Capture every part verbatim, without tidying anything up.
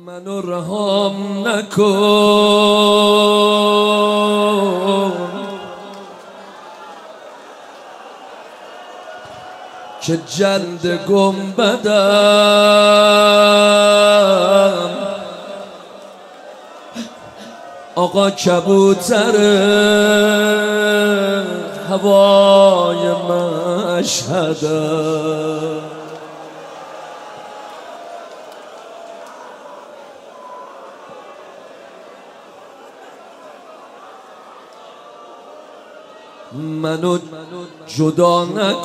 منو رهام نکن که جلد گنبدم آقا کبوتر هوای مشهدم. منو جدا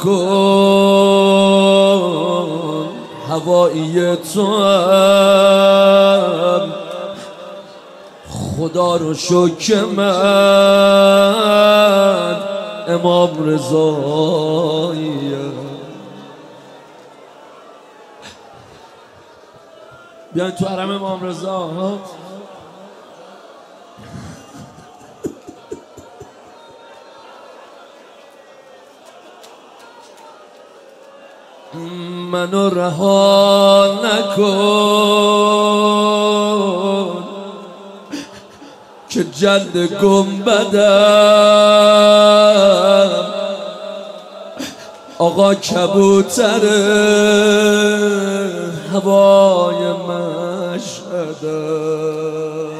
نکن هوایی تو هم خدا رو شکر من امام رضاییم. بیاین تو حرم امام رضا. منو رها نکن که جلد گنبدم آقا کبوتر هوای مشهدم.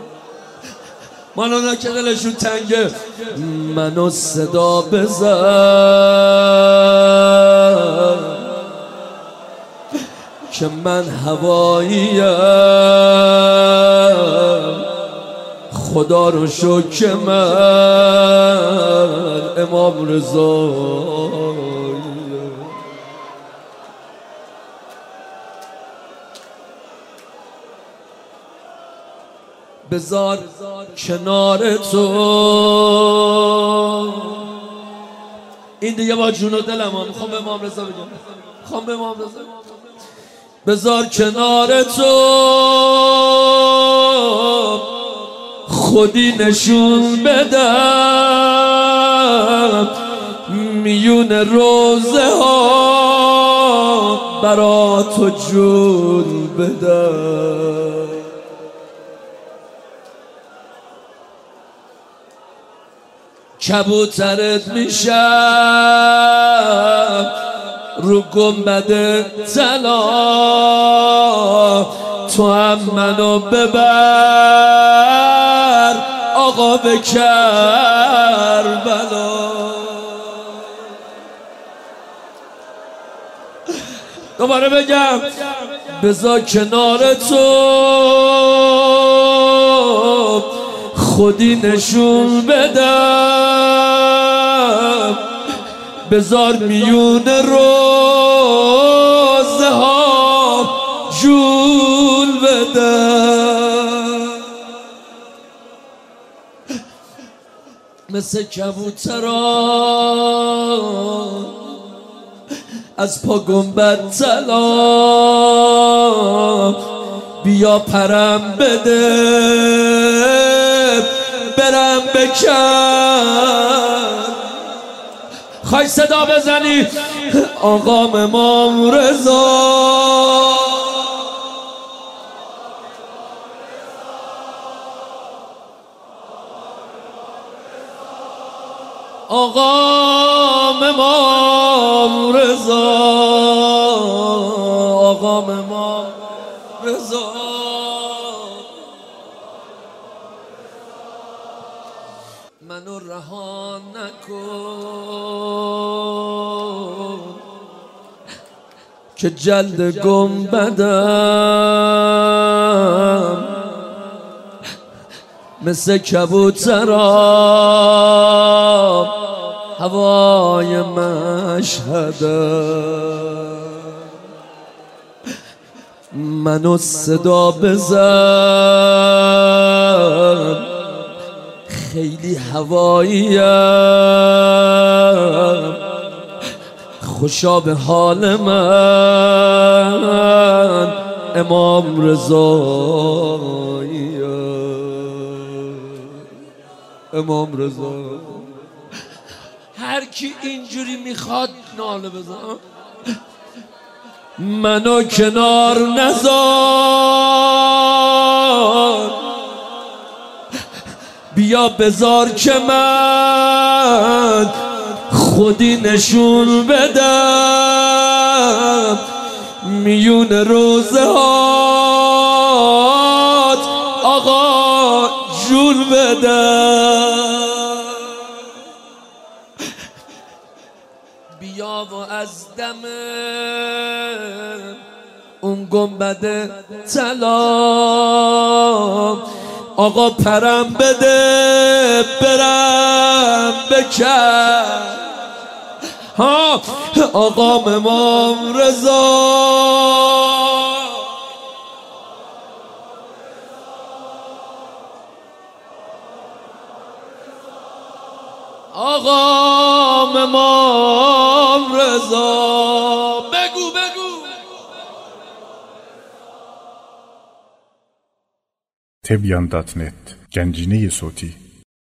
منو که دلشون تنگه منو صدا بزن که من هواییم خدا رو شکر من امام رضاییم. بذار کنار تو این دیگه با جون و دلم ها میخوام به امام رضا بگم میخوام به امام رضا بذار کنار تو خودی نشون بدم میون روزه ها برا تو جون بدم. کبوترت میشم رو گنبد طلا تو هم منو ببر آقا به کربلا. دوباره بگم بذار کنار تو خودی نشون بدم بذار میون روزه ها جون بدم. مثل کبوتران از پا گنبد طلا بیا پرم بده برم بکن. خواهی صدا بزنی آقام امام رضا آقام امام رضا آقام امام رضا. منو رها نکن که جلد گنبدم مثل کبوترا هوای مشهدم. منو صدا بزن خیلی هواییم خوشا به حال من امام رضاییم امام رضا. هر کی اینجوری میخواد ناله بزن منو کنار نذار بیا بذار که من خودی نشون بدم میون روزه هات آقا جون بدم. بیا و از دم اون گنبد طلا آقا پرم بده برم بکر ها آقا امام رضا آقا امام رضا بگو بگو. تبیان دات نت گنجینه صوتی